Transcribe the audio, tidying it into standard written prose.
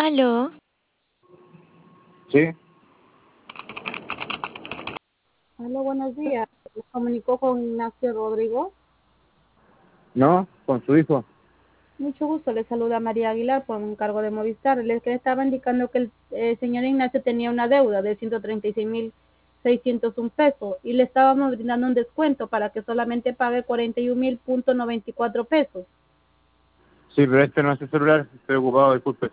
Aló, Sí, Hola, buenos días. Me comunicó con Ignacio Rodrigo. ¿no? Con su hijo. Mucho gusto, le saluda María Aguilar por un cargo de Movistar. Les que estaba indicando que el señor Ignacio tenía una deuda de 136.601 pesos y le estábamos brindando un descuento para que solamente pague 41.094 pesos. Sí, pero este no es el celular, estoy ocupado, disculpe.